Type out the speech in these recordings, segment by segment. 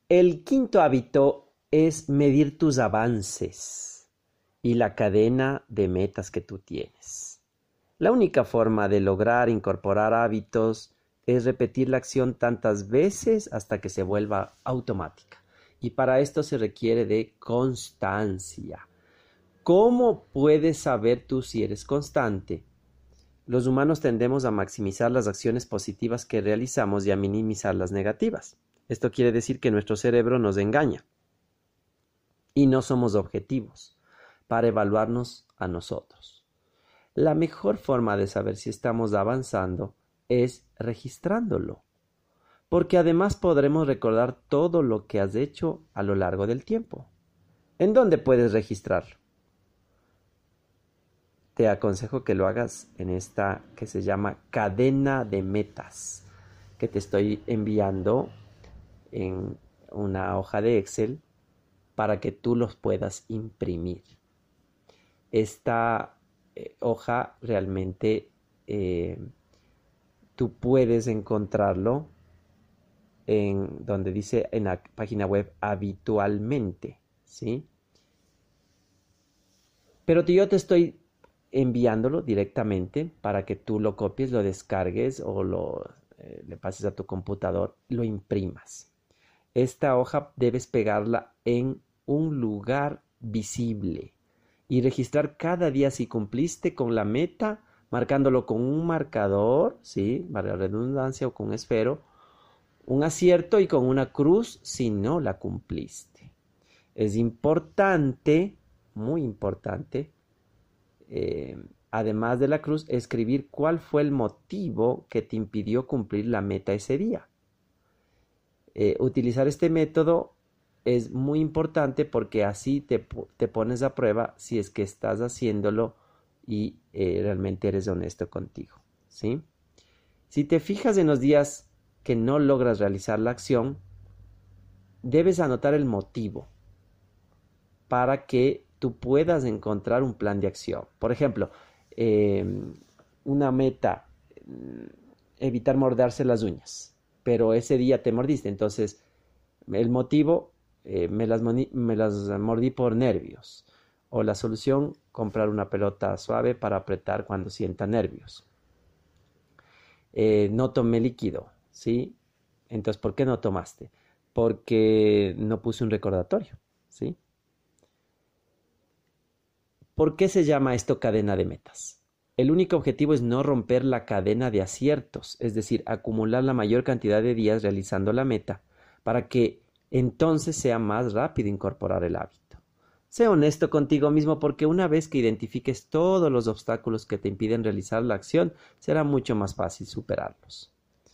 El quinto hábito es medir tus avances y la cadena de metas que tú tienes. La única forma de lograr incorporar hábitos es repetir la acción tantas veces hasta que se vuelva automática. Y para esto se requiere de constancia. ¿Cómo puedes saber tú si eres constante? Los humanos tendemos a maximizar las acciones positivas que realizamos y a minimizar las negativas. Esto quiere decir que nuestro cerebro nos engaña y no somos objetivos para evaluarnos a nosotros. La mejor forma de saber si estamos avanzando es registrándolo, porque además podremos recordar todo lo que has hecho a lo largo del tiempo. ¿En dónde puedes registrarlo? Te aconsejo que lo hagas en esta que se llama cadena de metas, que te estoy enviando en una hoja de Excel para que tú los puedas imprimir. Esta hoja realmente tú puedes encontrarlo en donde dice en la página web habitualmente, ¿sí? Pero yo te estoy enviándolo directamente para que tú lo copies, lo descargues o le pases a tu computador, lo imprimas. Esta hoja debes pegarla en un lugar visible y registrar cada día si cumpliste con la meta, marcándolo con un marcador, ¿sí? Para la redundancia, o con un esfero, un acierto, y con una cruz si no la cumpliste. Es importante, muy importante, además de la cruz, escribir cuál fue el motivo que te impidió cumplir la meta ese día. Utilizar este método es muy importante porque así te pones a prueba si es que estás haciéndolo y realmente eres honesto contigo, ¿sí? Si te fijas en los días que no logras realizar la acción, debes anotar el motivo para que tú puedas encontrar un plan de acción. Por ejemplo, una meta, evitar morderse las uñas, pero ese día te mordiste, entonces el motivo, me las mordí por nervios, o la solución, comprar una pelota suave para apretar cuando sienta nervios. No tomé líquido, ¿sí? Entonces, ¿por qué no tomaste? Porque no puse un recordatorio, ¿sí? ¿Por qué se llama esto cadena de metas? El único objetivo es no romper la cadena de aciertos, es decir, acumular la mayor cantidad de días realizando la meta para que entonces sea más rápido incorporar el hábito. Sé honesto contigo mismo, porque una vez que identifiques todos los obstáculos que te impiden realizar la acción, será mucho más fácil superarlos.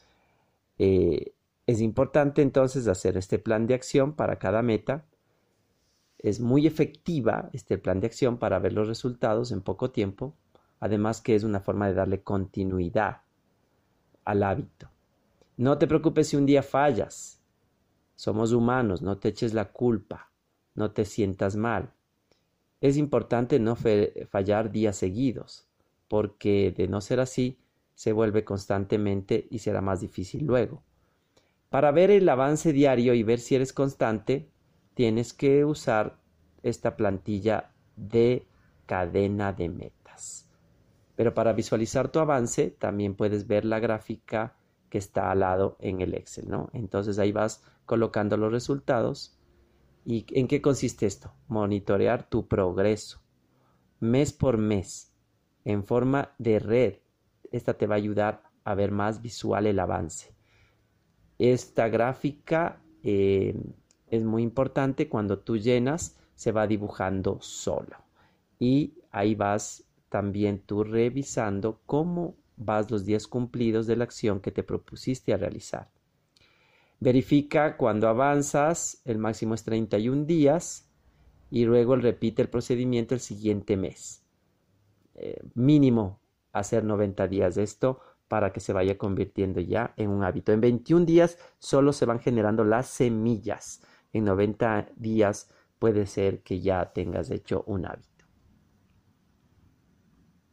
Es importante entonces hacer este plan de acción para cada meta. Es muy efectiva este plan de acción para ver los resultados en poco tiempo, además que es una forma de darle continuidad al hábito. No te preocupes si un día fallas. Somos humanos, no te eches la culpa, no te sientas mal. Es importante no fallar días seguidos, porque de no ser así, se vuelve constantemente y será más difícil luego. Para ver el avance diario y ver si eres constante, tienes que usar esta plantilla de cadena de metas. Pero para visualizar tu avance, también puedes ver la gráfica que está al lado en el Excel, ¿no? Entonces ahí vas colocando los resultados. ¿Y en qué consiste esto? Monitorear tu progreso mes por mes en forma de red. Esta te va a ayudar a ver más visual el avance. Esta gráfica es muy importante. Cuando tú llenas, se va dibujando solo. Y ahí vas también tú revisando cómo vas los días cumplidos de la acción que te propusiste a realizar. Verifica cuando avanzas, el máximo es 31 días, y luego repite el procedimiento el siguiente mes. Mínimo hacer 90 días de esto para que se vaya convirtiendo ya en un hábito. En 21 días solo se van generando las semillas. En 90 días puede ser que ya tengas hecho un hábito.